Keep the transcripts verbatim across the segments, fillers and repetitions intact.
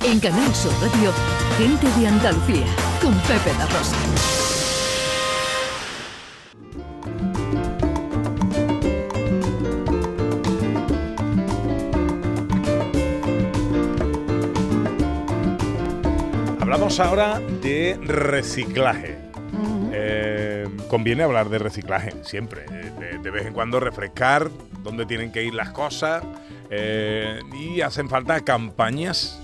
En Canal Sur Radio, Gente de Andalucía, con Pepe La Rosa. Hablamos ahora de reciclaje. Uh-huh. Eh, conviene hablar de reciclaje siempre. De, de vez en cuando refrescar dónde tienen que ir las cosas. Eh, y hacen falta campañas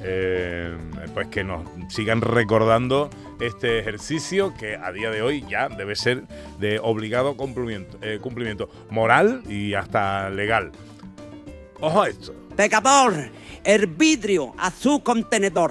eh, pues que nos sigan recordando este ejercicio que a día de hoy ya debe ser de obligado cumplimiento, eh, cumplimiento moral y hasta legal. Ojo a esto. Pecador, el vidrio a su contenedor.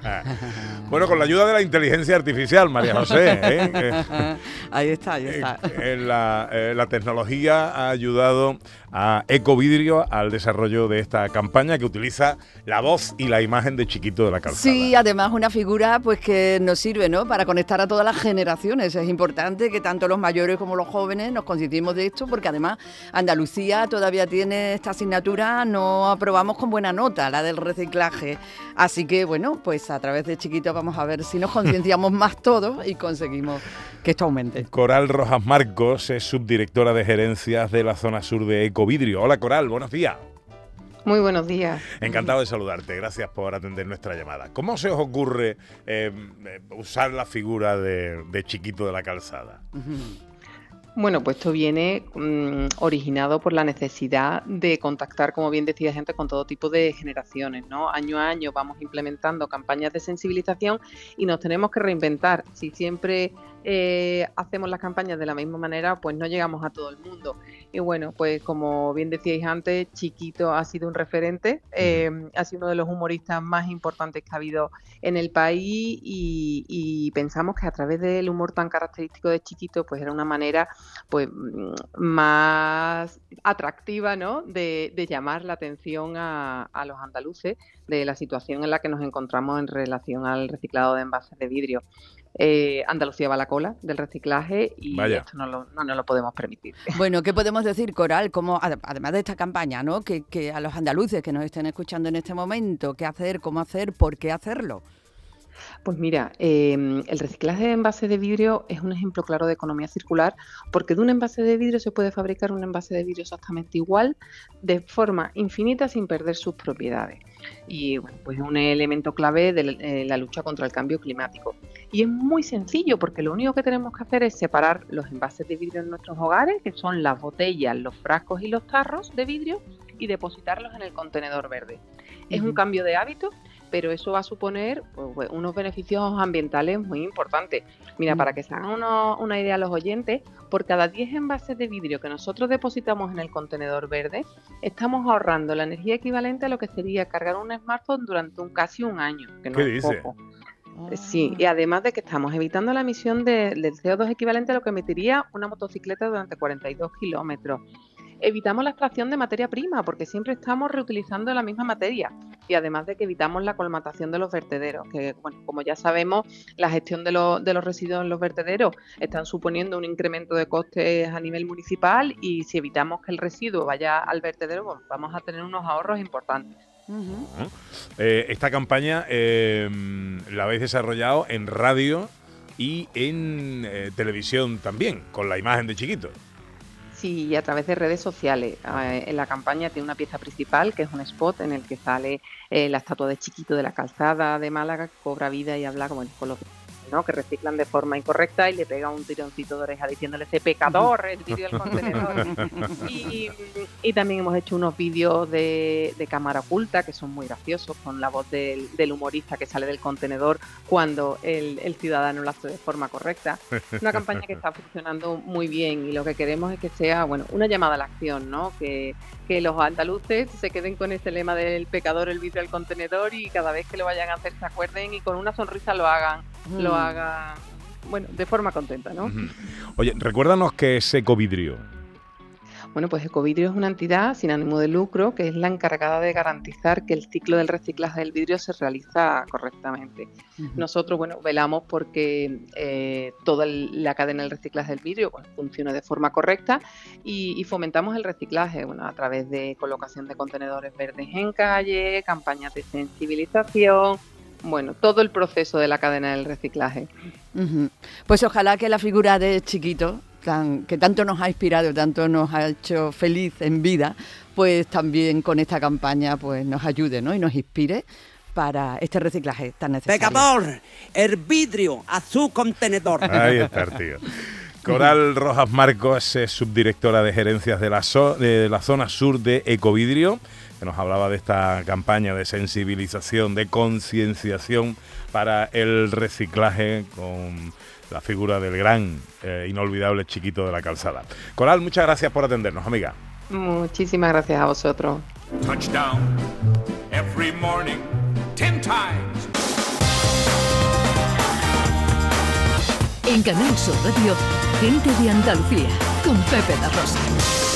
Bueno, con la ayuda de la inteligencia artificial, María José, ¿eh? Ahí está, ahí está. Eh, la, eh, la tecnología ha ayudado a Ecovidrio al desarrollo de esta campaña que utiliza la voz y la imagen de Chiquito de la Calzada. Sí, además una figura pues que nos sirve, ¿no?, para conectar a todas las generaciones. Es importante que tanto los mayores como los jóvenes nos concienciemos de esto, porque además Andalucía todavía tiene esta asignatura, no aprobamos con buena nota, la del reciclaje. Así que, bueno, pues a través de Chiquito vamos a ver si nos concienciamos más todos y conseguimos que esto aumente. Coral Rojas Marcos es subdirectora de gerencias de la zona sur de Ecovidrio. Hola, Coral, buenos días. Muy buenos días. Encantado de saludarte, gracias por atender nuestra llamada. ¿Cómo se os ocurre eh, usar la figura de, de Chiquito de la Calzada? Uh-huh. Bueno, pues esto viene mmm, originado por la necesidad de contactar, como bien decía gente, con todo tipo de generaciones, ¿no? Año a año vamos implementando campañas de sensibilización y nos tenemos que reinventar. Si siempre eh, hacemos las campañas de la misma manera, pues no llegamos a todo el mundo. Y bueno, pues como bien decíais antes, Chiquito ha sido un referente, eh, ha sido uno de los humoristas más importantes que ha habido en el país y, y pensamos que a través del humor tan característico de Chiquito, pues era una manera pues más atractiva, ¿no?, de, de llamar la atención a, a los andaluces de la situación en la que nos encontramos en relación al reciclado de envases de vidrio. Eh, Andalucía va a la cola del reciclaje y Vaya. esto no, lo, no nos lo podemos permitir. Bueno, ¿qué podemos decir, Coral? Como, además de esta campaña, ¿no?, que, que a los andaluces que nos estén escuchando en este momento, ¿qué hacer, cómo hacer, por qué hacerlo? Pues mira, eh, el reciclaje de envases de vidrio es un ejemplo claro de economía circular, porque de un envase de vidrio se puede fabricar un envase de vidrio exactamente igual, de forma infinita, sin perder sus propiedades. Y bueno, pues es un elemento clave de eh, la lucha contra el cambio climático. Y es muy sencillo, porque lo único que tenemos que hacer es separar los envases de vidrio en nuestros hogares, que son las botellas, los frascos y los tarros de vidrio, y depositarlos en el contenedor verde. Es uh-huh. un cambio de hábito, pero eso va a suponer pues, unos beneficios ambientales muy importantes. Mira, para que se hagan uno, una idea a los oyentes, por cada diez envases de vidrio que nosotros depositamos en el contenedor verde, estamos ahorrando la energía equivalente a lo que sería cargar un smartphone durante un casi un año, que no es poco. Sí, y además de que estamos evitando la emisión de, del C O dos equivalente a lo que emitiría una motocicleta durante cuarenta y dos kilómetros. Evitamos la extracción de materia prima, porque siempre estamos reutilizando la misma materia, y además de que evitamos la colmatación de los vertederos, que bueno, como ya sabemos, la gestión de, lo, de los residuos en los vertederos están suponiendo un incremento de costes a nivel municipal, y si evitamos que el residuo vaya al vertedero, bueno, vamos a tener unos ahorros importantes. Uh-huh. Eh, esta campaña eh, la habéis desarrollado en radio y en eh, televisión también, con la imagen de Chiquito. Sí, y a través de redes sociales. Eh, en la campaña tiene una pieza principal, que es un spot en el que sale eh, la estatua de Chiquito de la Calzada de Málaga, que cobra vida y habla como el color, ¿no?, que reciclan de forma incorrecta, y le pega un tironcito de oreja diciéndole ese pecador, el vídeo del contenedor. Y, y también hemos hecho unos vídeos de, de cámara oculta que son muy graciosos, con la voz del, del humorista que sale del contenedor cuando el, el ciudadano lo hace de forma correcta. Una campaña que está funcionando muy bien, y lo que queremos es que sea, bueno, una llamada a la acción, ¿no?, que, que los andaluces se queden con ese lema del pecador, el vidrio del contenedor, y cada vez que lo vayan a hacer se acuerden y con una sonrisa lo hagan, mm. lo haga, bueno, de forma contenta, ¿no? Uh-huh. Oye, recuérdanos qué es Ecovidrio. Bueno, pues Ecovidrio es una entidad sin ánimo de lucro que es la encargada de garantizar que el ciclo del reciclaje del vidrio se realiza correctamente. Uh-huh. Nosotros, bueno, velamos porque eh, toda el, la cadena del reciclaje del vidrio pues, funcione de forma correcta y, y fomentamos el reciclaje, bueno, a través de colocación de contenedores verdes en calle, campañas de sensibilización, bueno, todo el proceso de la cadena del reciclaje. Uh-huh. Pues ojalá que la figura de Chiquito, tan, que tanto nos ha inspirado, tanto nos ha hecho feliz en vida, pues también con esta campaña pues nos ayude, ¿no? Y nos inspire para este reciclaje tan necesario. Pecador, el vidrio a su contenedor. Ahí está el tío. Coral Rojas Marcos es subdirectora de gerencias de la, so- de la zona sur de Ecovidrio, que nos hablaba de esta campaña de sensibilización, de concienciación para el reciclaje con la figura del gran, eh, inolvidable Chiquito de la Calzada. Coral, muchas gracias por atendernos, amiga. Muchísimas gracias a vosotros. Touchdown every morning, ten times. En Canal Sur Radio, Gente de Andalucía, con Pepe da Rosa.